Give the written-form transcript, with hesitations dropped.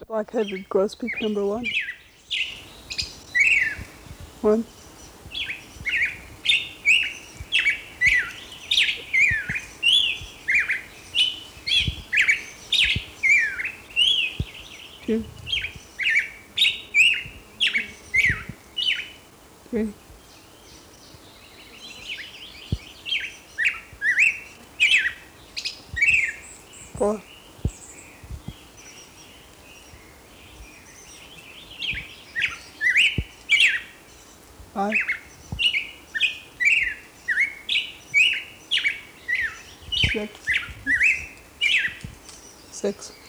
Black-headed grosbeak number one. One. Two. Three. Four. Five. Six. Six.